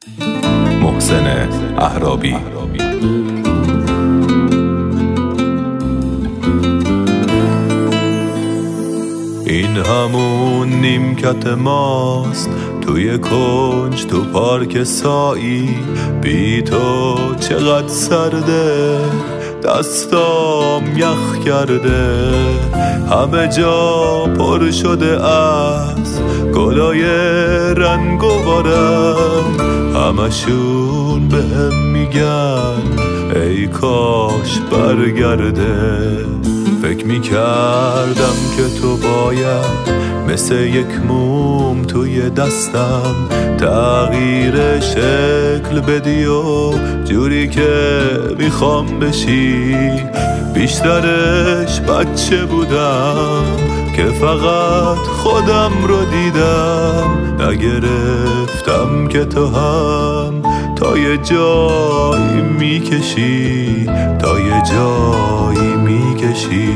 محسن اهرابی. این همون نیمکت ماست توی کنج تو پارک سایی، بی تو چقدر سرده، دستام یخ کرده، همه جا پر شده از گلای رنگ و بارم، همشون بهم میگن ای کاش برگرده. فکر میکردم که تو باید مثل یک موم توی دستم تغییر شکل بدی و جوری که میخوام بشی. بیشترش بچه بودم که فقط خودم رو دیدم، نگرفتم که تو هم تا یه جایی میکشی، تا یه جایی میکشی.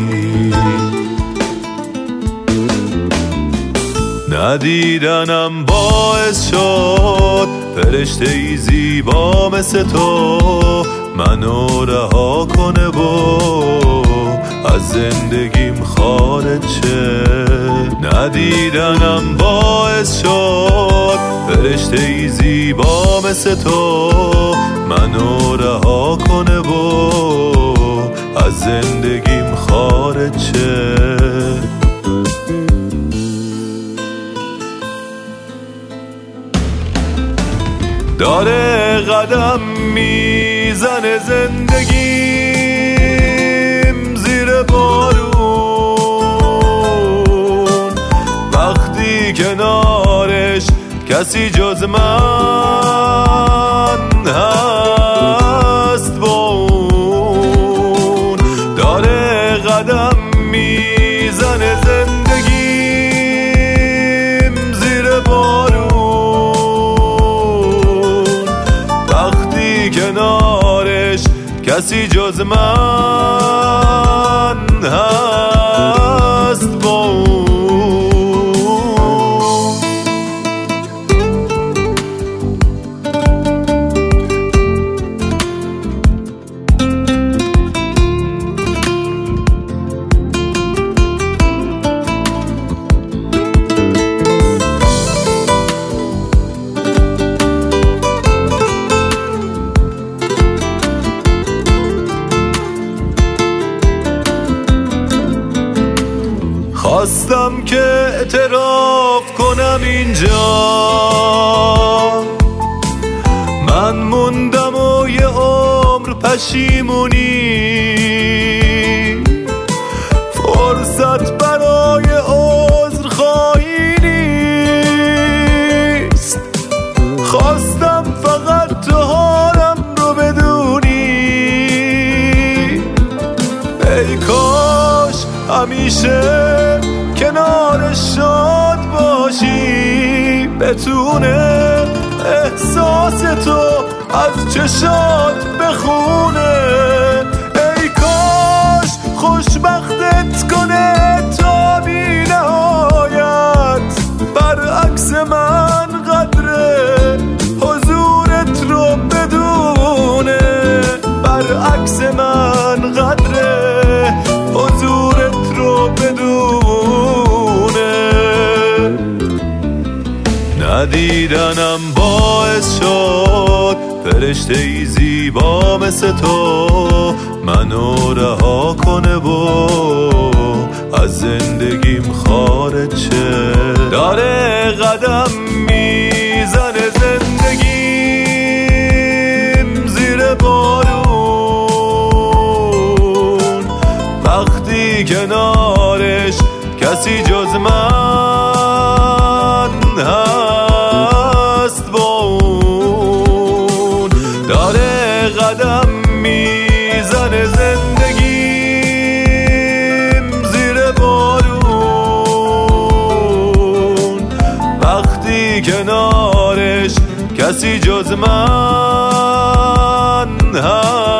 ندیدنم باعث شد فرشته ای زیبا مثل تو منو رها کنه و از زندگیم خارج شه. ندیدنم باعث شد فرشته ای زیبا مثل تو منو رها کنه و از زندگیم خارج شه. داره قدم میزنه زندگیم زیر بارون، وقتی کنارش کسی جز من هست با اون. داره قدم میزنه زندگیم زیر بارون، وقتی کنارش کسی جز من هست با اون. خواستم که اعتراف کنم اینجا من موندم و یه عمر پشیمونی، فرصت برای عذرخواهی نیست. خواستم فقط تو حالم رو بدونی، ای کاش همیشه کنارش شاد باشی، بتونه احساس تو از چشات بخونه. ای کاش خوشبختت کنه تا بی نهایت، برعکس من قدر حضورت رو بدونه، برعکس من قدر حضورت رو بدونه. ندیدنم باعث شد فرشته ای زیبا مثل تو منو رها کنه و از زندگیم خارج شه. داره قدم میزنه زندگیم زیر بارون، وقتی کنارش کسی جز من هست با اون. داره قدم میزنه زندگیم زیر بارون، وقتی کنارش کسی جز من هست